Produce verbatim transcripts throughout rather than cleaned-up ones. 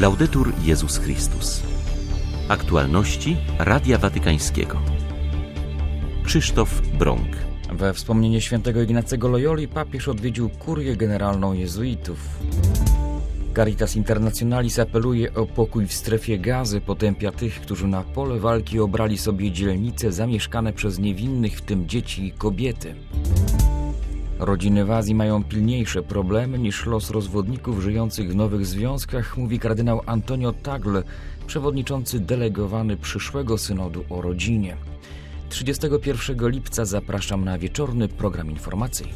Laudetur Jezus Chrystus. Aktualności Radia Watykańskiego. Krzysztof Brąk. We wspomnienie świętego Ignacego Loyoli papież odwiedził kurię generalną jezuitów. Caritas Internationalis apeluje o pokój w strefie Gazy, potępia tych, którzy na pole walki obrali sobie dzielnice zamieszkane przez niewinnych, w tym dzieci i kobiety. Rodziny w Azji mają pilniejsze problemy niż los rozwodników żyjących w nowych związkach, mówi kardynał Antonio Tagle, przewodniczący delegowany przyszłego synodu o rodzinie. trzydziestego pierwszego lipca zapraszam na wieczorny program informacyjny.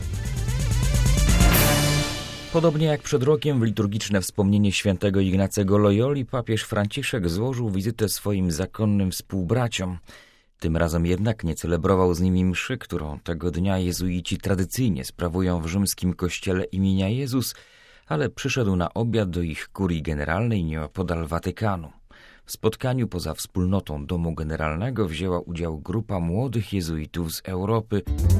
Podobnie jak przed rokiem w liturgiczne wspomnienie świętego Ignacego Loyoli papież Franciszek złożył wizytę swoim zakonnym współbraciom. Tym razem jednak nie celebrował z nimi mszy, którą tego dnia jezuici tradycyjnie sprawują w rzymskim kościele imienia Jezus, ale przyszedł na obiad do ich kurii generalnej nieopodal Watykanu. W spotkaniu poza wspólnotą domu generalnego wzięła udział grupa młodych jezuitów z Europy.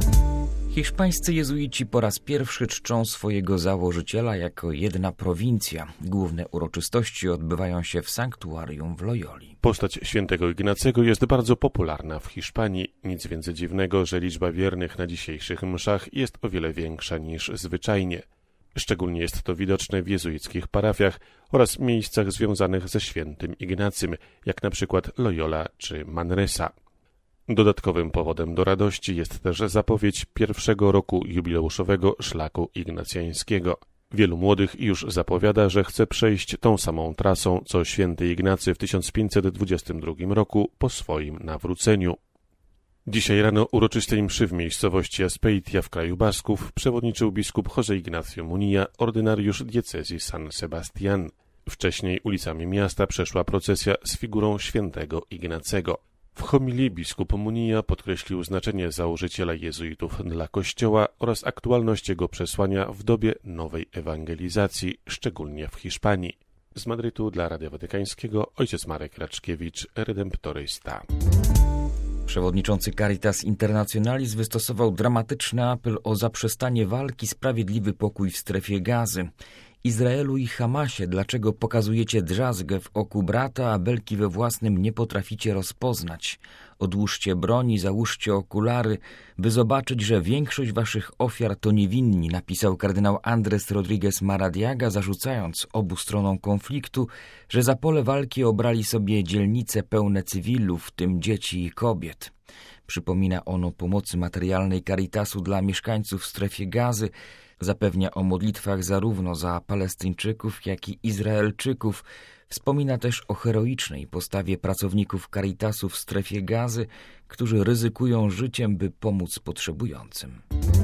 Hiszpańscy jezuici po raz pierwszy czczą swojego założyciela jako jedna prowincja. Główne uroczystości odbywają się w sanktuarium w Loyoli. Postać świętego Ignacego jest bardzo popularna w Hiszpanii. Nic więc dziwnego, że liczba wiernych na dzisiejszych mszach jest o wiele większa niż zwyczajnie. Szczególnie jest to widoczne w jezuickich parafiach oraz miejscach związanych ze świętym Ignacym, jak na przykład Loyola czy Manresa. Dodatkowym powodem do radości jest też zapowiedź pierwszego roku jubileuszowego szlaku ignacjańskiego. Wielu młodych już zapowiada, że chce przejść tą samą trasą, co święty Ignacy w tysiąc pięćset dwudziestym drugim roku po swoim nawróceniu. Dzisiaj rano uroczystej mszy w miejscowości Azpeitia w kraju Basków przewodniczył biskup José Ignacio Munilla, ordynariusz diecezji San Sebastián. Wcześniej ulicami miasta przeszła procesja z figurą świętego Ignacego. W homilii biskup Munilla podkreślił znaczenie założyciela jezuitów dla Kościoła oraz aktualność jego przesłania w dobie nowej ewangelizacji, szczególnie w Hiszpanii. Z Madrytu dla Radia Watykańskiego ojciec Marek Raczkiewicz, redemptorysta. Przewodniczący Caritas Internationalis wystosował dramatyczny apel o zaprzestanie walki, sprawiedliwy pokój w strefie Gazy. Izraelu i Hamasie, dlaczego pokazujecie drzazgę w oku brata, a belki we własnym nie potraficie rozpoznać? Odłóżcie broni, załóżcie okulary, by zobaczyć, że większość waszych ofiar to niewinni, napisał kardynał Andrés Rodríguez Maradiaga, zarzucając obu stronom konfliktu, że za pole walki obrali sobie dzielnice pełne cywilów, w tym dzieci i kobiet. Przypomina on o pomocy materialnej Caritasu dla mieszkańców w strefie Gazy, zapewnia o modlitwach zarówno za Palestyńczyków, jak i Izraelczyków. Wspomina też o heroicznej postawie pracowników Caritasu w strefie Gazy, którzy ryzykują życiem, by pomóc potrzebującym.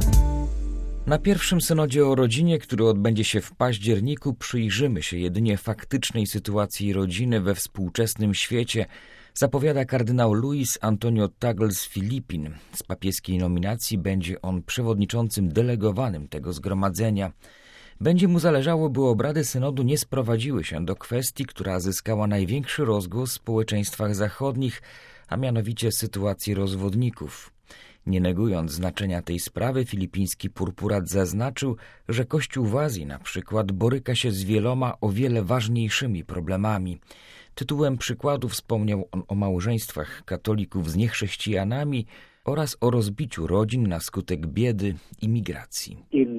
Na pierwszym synodzie o rodzinie, który odbędzie się w październiku, przyjrzymy się jedynie faktycznej sytuacji rodziny we współczesnym świecie, zapowiada kardynał Luis Antonio Tagle z Filipin. Z papieskiej nominacji będzie on przewodniczącym delegowanym tego zgromadzenia. Będzie mu zależało, by obrady synodu nie sprowadziły się do kwestii, która zyskała największy rozgłos w społeczeństwach zachodnich, a mianowicie sytuacji rozwodników. Nie negując znaczenia tej sprawy, filipiński purpurat zaznaczył, że Kościół w Azji na przykład boryka się z wieloma o wiele ważniejszymi problemami. Tytułem przykładu wspomniał on o małżeństwach katolików z niechrześcijanami oraz o rozbiciu rodzin na skutek biedy i migracji.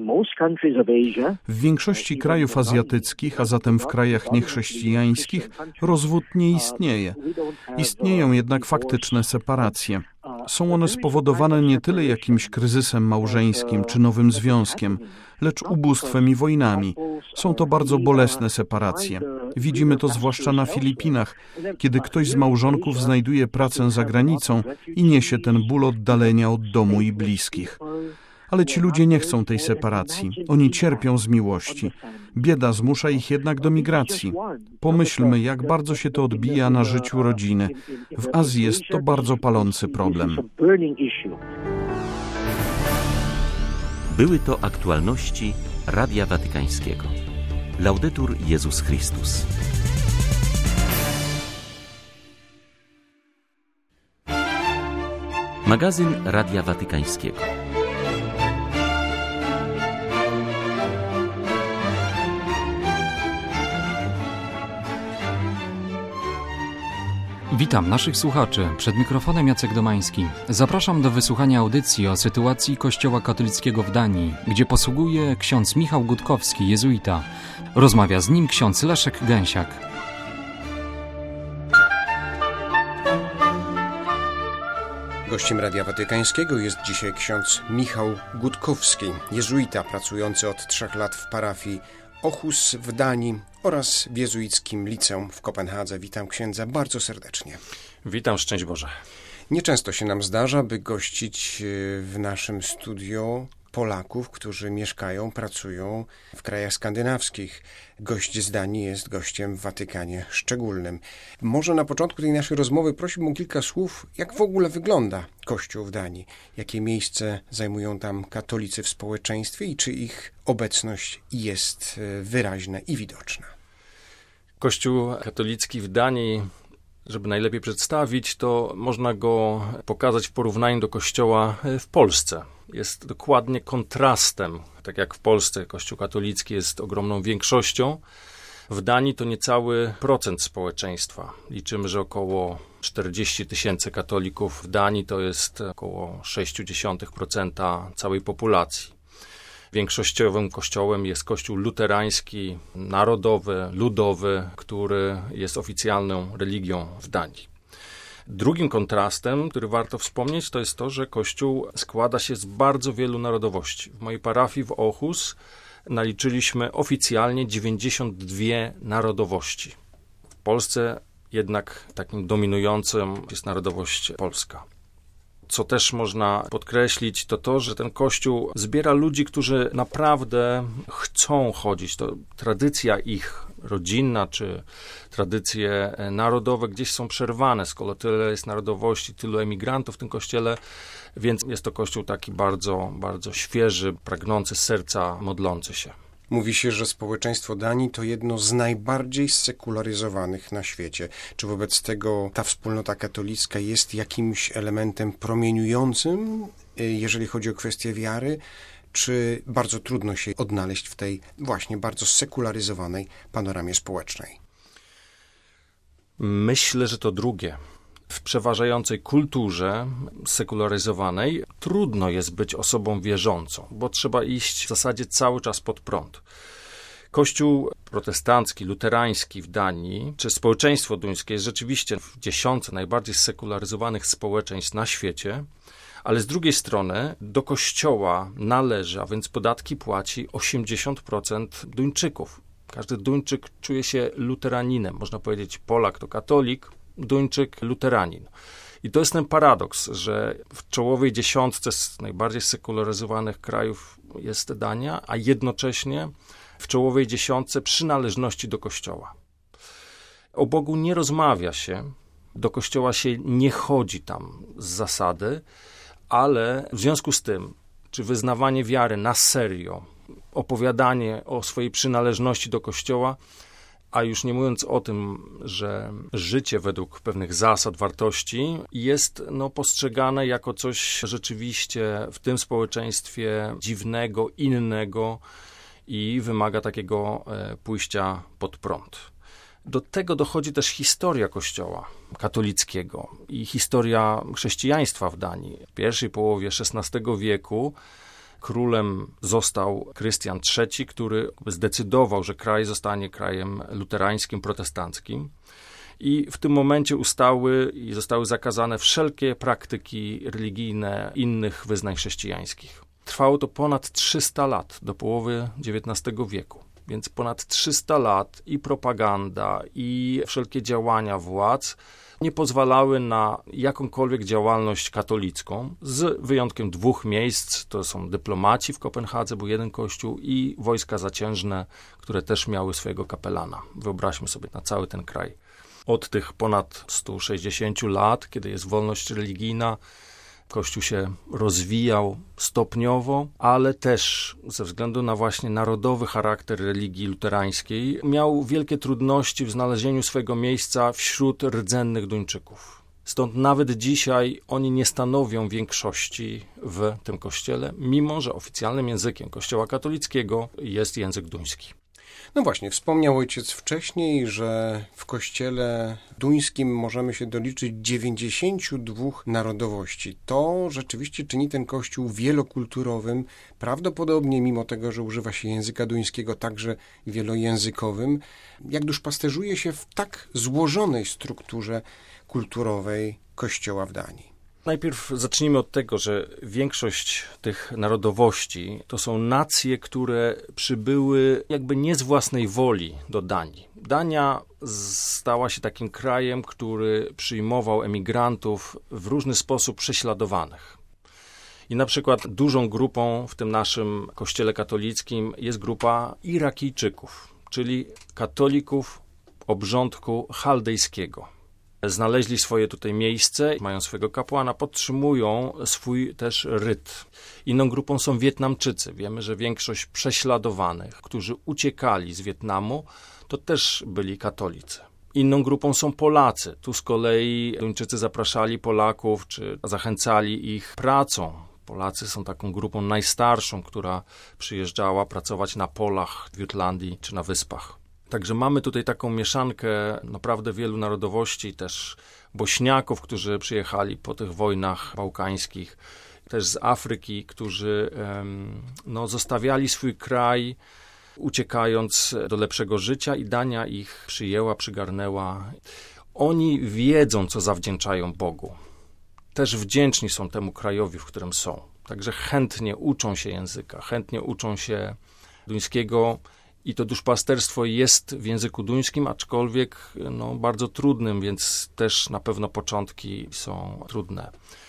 W większości krajów azjatyckich, a zatem w krajach niechrześcijańskich, rozwód nie istnieje. Istnieją jednak faktyczne separacje. Są one spowodowane nie tyle jakimś kryzysem małżeńskim czy nowym związkiem, lecz ubóstwem i wojnami. Są to bardzo bolesne separacje. Widzimy to zwłaszcza na Filipinach, kiedy ktoś z małżonków znajduje pracę za granicą i niesie ten ból oddalenia od domu i bliskich. Ale ci ludzie nie chcą tej separacji. Oni cierpią z miłości. Bieda zmusza ich jednak do migracji. Pomyślmy, jak bardzo się to odbija na życiu rodziny. W Azji jest to bardzo palący problem. Były to aktualności Radia Watykańskiego. Laudetur Jezus Chrystus. Magazyn Radia Watykańskiego. Witam naszych słuchaczy. Przed mikrofonem Jacek Domański. Zapraszam do wysłuchania audycji o sytuacji Kościoła katolickiego w Danii, gdzie posługuje ksiądz Michał Gutkowski, jezuita. Rozmawia z nim ksiądz Leszek Gęsiak. Gościem Radia Watykańskiego jest dzisiaj ksiądz Michał Gutkowski, jezuita pracujący od trzech lat w parafii Aarhus w Danii oraz w jezuickim liceum w Kopenhadze. Witam księdza bardzo serdecznie. Witam, szczęść Boże. Nieczęsto się nam zdarza, by gościć w naszym studio Polaków, którzy mieszkają, pracują w krajach skandynawskich. Gość z Danii jest gościem w Watykanie szczególnym. Może na początku tej naszej rozmowy prosiłbym o kilka słów, jak w ogóle wygląda Kościół w Danii, jakie miejsce zajmują tam katolicy w społeczeństwie i czy ich obecność jest wyraźna i widoczna. Kościół katolicki w Danii, żeby najlepiej przedstawić, to można go pokazać w porównaniu do kościoła w Polsce. Jest dokładnie kontrastem. Tak jak w Polsce kościół katolicki jest ogromną większością, w Danii to niecały procent społeczeństwa. Liczymy, że około czterdzieści tysięcy katolików w Danii to jest około sześć przecinek sześć procent całej populacji. Większościowym kościołem jest kościół luterański, narodowy, ludowy, który jest oficjalną religią w Danii. Drugim kontrastem, który warto wspomnieć, to jest to, że Kościół składa się z bardzo wielu narodowości. W mojej parafii w Aarhus naliczyliśmy oficjalnie dziewięćdziesiąt dwie narodowości. W Polsce jednak takim dominującym jest narodowość polska. Co też można podkreślić, to to, że ten Kościół zbiera ludzi, którzy naprawdę chcą chodzić. To tradycja ich rodzinna, czy tradycje narodowe gdzieś są przerwane, skoro tyle jest narodowości, tylu emigrantów w tym Kościele, więc jest to Kościół taki bardzo, bardzo świeży, pragnący serca, modlący się. Mówi się, że społeczeństwo Danii to jedno z najbardziej sekularyzowanych na świecie. Czy wobec tego ta wspólnota katolicka jest jakimś elementem promieniującym, jeżeli chodzi o kwestię wiary, czy bardzo trudno się odnaleźć w tej właśnie bardzo sekularyzowanej panoramie społecznej? Myślę, że to drugie. W przeważającej kulturze sekularyzowanej trudno jest być osobą wierzącą, bo trzeba iść w zasadzie cały czas pod prąd. Kościół protestancki, luterański w Danii, czy społeczeństwo duńskie jest rzeczywiście w dziesiątce najbardziej sekularyzowanych społeczeństw na świecie, ale z drugiej strony do Kościoła należy, a więc podatki płaci osiemdziesiąt procent Duńczyków. Każdy Duńczyk czuje się luteraninem. Można powiedzieć, Polak to katolik, Duńczyk luteranin. I to jest ten paradoks, że w czołowej dziesiątce z najbardziej sekularyzowanych krajów jest Dania, a jednocześnie w czołowej dziesiątce przynależności do Kościoła. O Bogu nie rozmawia się, do Kościoła się nie chodzi tam z zasady, ale w związku z tym, czy wyznawanie wiary na serio, opowiadanie o swojej przynależności do Kościoła, a już nie mówiąc o tym, że życie według pewnych zasad, wartości jest no, postrzegane jako coś rzeczywiście w tym społeczeństwie dziwnego, innego i wymaga takiego e, pójścia pod prąd. Do tego dochodzi też historia Kościoła katolickiego i historia chrześcijaństwa w Danii. W pierwszej połowie szesnastego wieku królem został Krystian trzeci, który zdecydował, że kraj zostanie krajem luterańskim, protestanckim. I w tym momencie ustały i zostały zakazane wszelkie praktyki religijne innych wyznań chrześcijańskich. Trwało to ponad trzysta lat, do połowy dziewiętnastego wieku. Więc ponad trzysta lat i propaganda, i wszelkie działania władz nie pozwalały na jakąkolwiek działalność katolicką, z wyjątkiem dwóch miejsc, to są dyplomaci w Kopenhadze, był jeden kościół, i wojska zaciężne, które też miały swojego kapelana. Wyobraźmy sobie na cały ten kraj. Od tych ponad stu sześćdziesięciu lat, kiedy jest wolność religijna, Kościół się rozwijał stopniowo, ale też ze względu na właśnie narodowy charakter religii luterańskiej miał wielkie trudności w znalezieniu swojego miejsca wśród rdzennych Duńczyków. Stąd nawet dzisiaj oni nie stanowią większości w tym kościele, mimo że oficjalnym językiem Kościoła katolickiego jest język duński. No właśnie, wspomniał ojciec wcześniej, że w kościele duńskim możemy się doliczyć dziewięćdziesięciu dwóch narodowości. To rzeczywiście czyni ten kościół wielokulturowym, prawdopodobnie mimo tego, że używa się języka duńskiego, także wielojęzykowym, jak duszpasterzuje się w tak złożonej strukturze kulturowej kościoła w Danii. Najpierw zacznijmy od tego, że większość tych narodowości to są nacje, które przybyły jakby nie z własnej woli do Danii. Dania stała się takim krajem, który przyjmował emigrantów w różny sposób prześladowanych. I na przykład dużą grupą w tym naszym kościele katolickim jest grupa Irakijczyków, czyli katolików obrządku chaldejskiego. Znaleźli swoje tutaj miejsce, mają swojego kapłana, podtrzymują swój też ryt. Inną grupą są Wietnamczycy. Wiemy, że większość prześladowanych, którzy uciekali z Wietnamu, to też byli katolicy. Inną grupą są Polacy. Tu z kolei Duńczycy zapraszali Polaków, czy zachęcali ich pracą. Polacy są taką grupą najstarszą, która przyjeżdżała pracować na polach w Jutlandii czy na wyspach. Także mamy tutaj taką mieszankę naprawdę wielu narodowości, też Bośniaków, którzy przyjechali po tych wojnach bałkańskich, też z Afryki, którzy no, zostawiali swój kraj, uciekając do lepszego życia i Dania ich przyjęła, przygarnęła. Oni wiedzą, co zawdzięczają Bogu. Też wdzięczni są temu krajowi, w którym są. Także chętnie uczą się języka, chętnie uczą się duńskiego. I to duszpasterstwo jest w języku duńskim, aczkolwiek no, bardzo trudnym, więc też na pewno początki są trudne.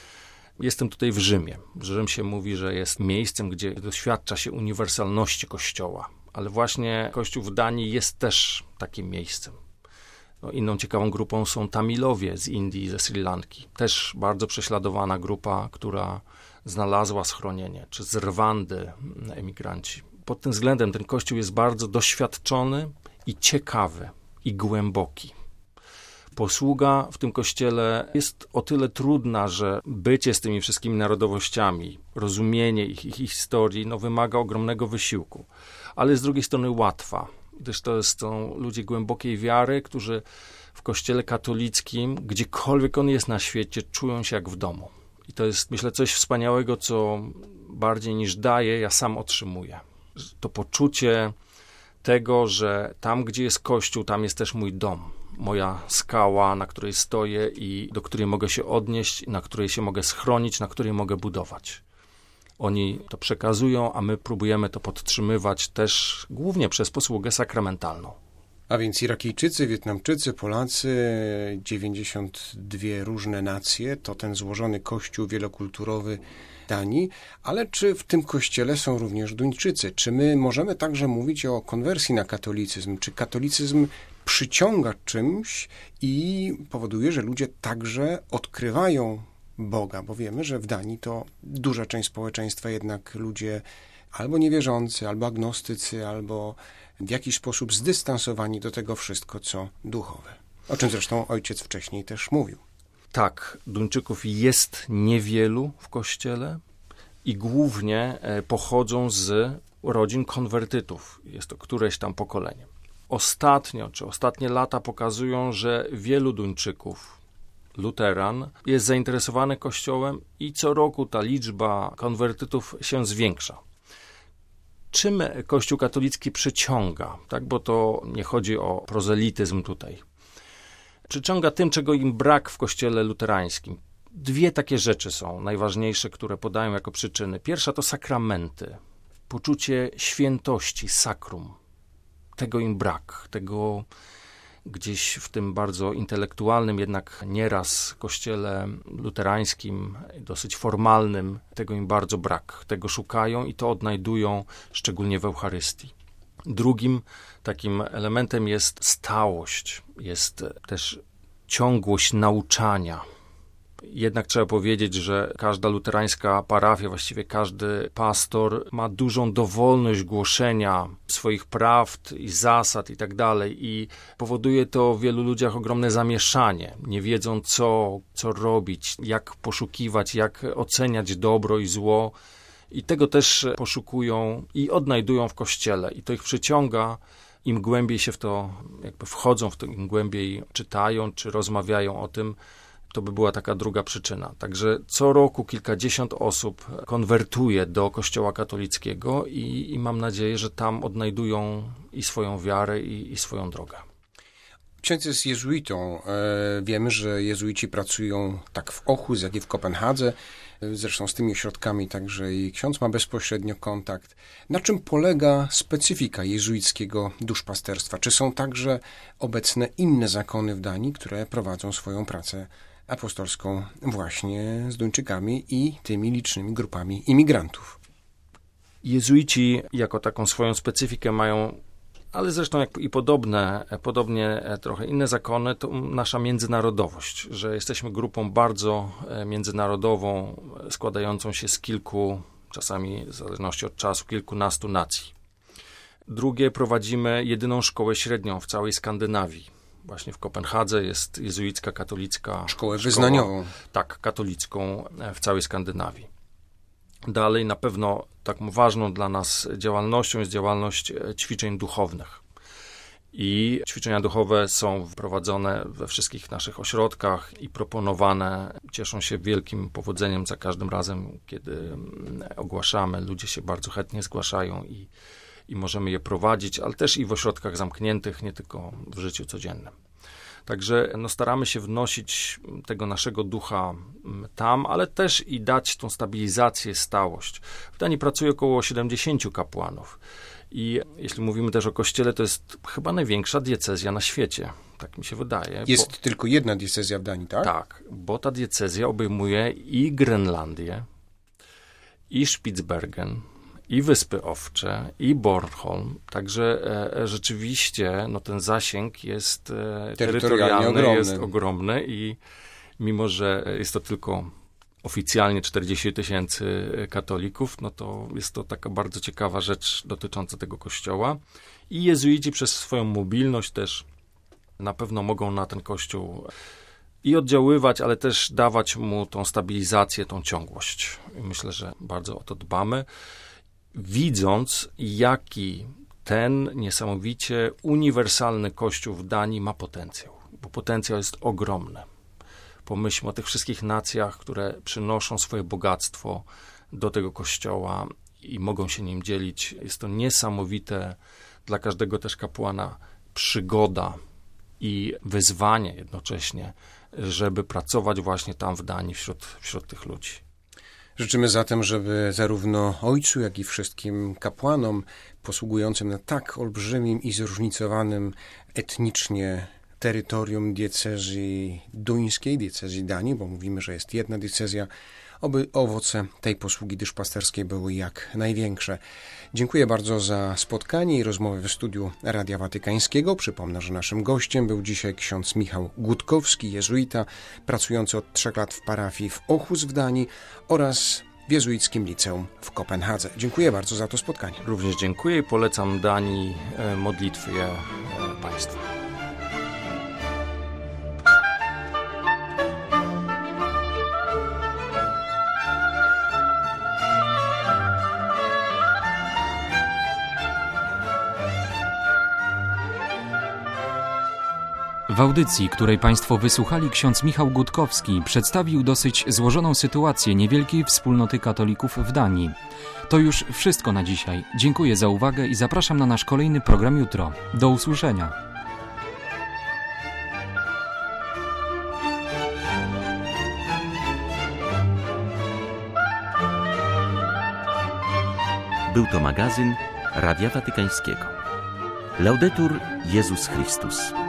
Jestem tutaj w Rzymie. Rzym się mówi, że jest miejscem, gdzie doświadcza się uniwersalności Kościoła. Ale właśnie Kościół w Danii jest też takim miejscem. No, inną ciekawą grupą są Tamilowie z Indii, ze Sri Lanki. Też bardzo prześladowana grupa, która znalazła schronienie, czy z Rwandy emigranci. Pod tym względem ten Kościół jest bardzo doświadczony i ciekawy, i głęboki. Posługa w tym Kościele jest o tyle trudna, że bycie z tymi wszystkimi narodowościami, rozumienie ich, ich historii, no, wymaga ogromnego wysiłku. Ale z drugiej strony łatwa, gdyż to są ludzie głębokiej wiary, którzy w Kościele katolickim, gdziekolwiek on jest na świecie, czują się jak w domu. I to jest, myślę, coś wspaniałego, co bardziej niż daję, ja sam otrzymuję. To poczucie tego, że tam, gdzie jest Kościół, tam jest też mój dom, moja skała, na której stoję i do której mogę się odnieść, na której się mogę schronić, na której mogę budować. Oni to przekazują, a my próbujemy to podtrzymywać też głównie przez posługę sakramentalną. A więc Irakijczycy, Wietnamczycy, Polacy, dziewięćdziesiąt dwie różne nacje, to ten złożony kościół wielokulturowy Danii, ale czy w tym kościele są również Duńczycy? Czy my możemy także mówić o konwersji na katolicyzm? Czy katolicyzm przyciąga czymś i powoduje, że ludzie także odkrywają Boga? Bo wiemy, że w Danii to duża część społeczeństwa jednak ludzie albo niewierzący, albo agnostycy, albo w jakiś sposób zdystansowani do tego wszystko, co duchowe. O czym zresztą ojciec wcześniej też mówił. Tak, Duńczyków jest niewielu w Kościele i głównie pochodzą z rodzin konwertytów. Jest to któreś tam pokolenie. Ostatnio, czy ostatnie lata pokazują, że wielu Duńczyków, luteran, jest zainteresowany Kościołem i co roku ta liczba konwertytów się zwiększa. Czym Kościół katolicki przyciąga? Tak, bo to nie chodzi o prozelityzm tutaj. Przyciąga tym, czego im brak w kościele luterańskim. Dwie takie rzeczy są najważniejsze, które podają jako przyczyny. Pierwsza to sakramenty, poczucie świętości, sakrum. Tego im brak, tego gdzieś w tym bardzo intelektualnym, jednak nieraz kościele luterańskim, dosyć formalnym, tego im bardzo brak. Tego szukają i to odnajdują szczególnie w Eucharystii. Drugim takim elementem jest stałość, jest też ciągłość nauczania. Jednak trzeba powiedzieć, że każda luterańska parafia, właściwie każdy pastor ma dużą dowolność głoszenia swoich prawd i zasad i tak dalej i powoduje to w wielu ludziach ogromne zamieszanie. Nie wiedzą co, co robić, jak poszukiwać, jak oceniać dobro i zło. I tego też poszukują i odnajdują w Kościele. I to ich przyciąga im głębiej się w to jakby wchodzą, w to, im głębiej czytają czy rozmawiają o tym, to by była taka druga przyczyna. Także co roku kilkadziesiąt osób konwertuje do Kościoła katolickiego i, i mam nadzieję, że tam odnajdują i swoją wiarę, i, i swoją drogę. Ksiądz jest jezuitą. Wiemy, że jezuici pracują tak w Ochus, jak i w Kopenhadze. Zresztą z tymi ośrodkami także i ksiądz ma bezpośrednio kontakt. Na czym polega specyfika jezuickiego duszpasterstwa? Czy są także obecne inne zakony w Danii, które prowadzą swoją pracę apostolską właśnie z Duńczykami i tymi licznymi grupami imigrantów? Jezuici jako taką swoją specyfikę mają, ale zresztą jak i podobne, podobnie trochę inne zakony, to nasza międzynarodowość, że jesteśmy grupą bardzo międzynarodową, składającą się z kilku, czasami w zależności od czasu, kilkunastu nacji. Drugie, prowadzimy jedyną szkołę średnią w całej Skandynawii. Właśnie w Kopenhadze jest jezuicka, katolicka szkołę szkoła, wyznaniową. Tak, katolicką w całej Skandynawii. Dalej na pewno taką ważną dla nas działalnością jest działalność ćwiczeń duchownych. I ćwiczenia duchowe są prowadzone we wszystkich naszych ośrodkach i proponowane. Cieszą się wielkim powodzeniem za każdym razem, kiedy ogłaszamy. Ludzie się bardzo chętnie zgłaszają i, i możemy je prowadzić, ale też i w ośrodkach zamkniętych, nie tylko w życiu codziennym. Także no, staramy się wnosić tego naszego ducha tam, ale też i dać tą stabilizację, stałość. W Danii pracuje około siedemdziesięciu kapłanów i jeśli mówimy też o Kościele, to jest chyba największa diecezja na świecie, tak mi się wydaje. Jest bo, tylko jedna diecezja w Danii, tak? Tak, bo ta diecezja obejmuje i Grenlandię, i Spitsbergen, i Wyspy Owcze, i Bornholm. Także e, rzeczywiście no, ten zasięg jest e, terytorialny, ogromny. jest ogromny i mimo, że jest to tylko oficjalnie czterdzieści tysięcy katolików, no to jest to taka bardzo ciekawa rzecz dotycząca tego kościoła. I jezuici przez swoją mobilność też na pewno mogą na ten kościół i oddziaływać, ale też dawać mu tą stabilizację, tą ciągłość. I myślę, że bardzo o to dbamy. Widząc, jaki ten niesamowicie uniwersalny Kościół w Danii ma potencjał, bo potencjał jest ogromny. Pomyślmy o tych wszystkich nacjach, które przynoszą swoje bogactwo do tego Kościoła i mogą się nim dzielić. Jest to niesamowite dla każdego też kapłana przygoda i wyzwanie jednocześnie, żeby pracować właśnie tam w Danii wśród, wśród tych ludzi. Życzymy zatem, żeby zarówno ojcu, jak i wszystkim kapłanom posługującym na tak olbrzymim i zróżnicowanym etnicznie terytorium diecezji duńskiej, diecezji Danii, bo mówimy, że jest jedna diecezja, oby owoce tej posługi duszpasterskiej były jak największe. Dziękuję bardzo za spotkanie i rozmowę w studiu Radia Watykańskiego. Przypomnę, że naszym gościem był dzisiaj ksiądz Michał Gutkowski, jezuita, pracujący od trzech lat w parafii w Ochus w Danii oraz w jezuickim liceum w Kopenhadze. Dziękuję bardzo za to spotkanie. Również dziękuję i polecam Danii modlitwy Państwu. W audycji, której Państwo wysłuchali, ksiądz Michał Gutkowski przedstawił dosyć złożoną sytuację niewielkiej wspólnoty katolików w Danii. To już wszystko na dzisiaj. Dziękuję za uwagę i zapraszam na nasz kolejny program jutro. Do usłyszenia. Był to magazyn Radia Watykańskiego. Laudetur Jezus Chrystus.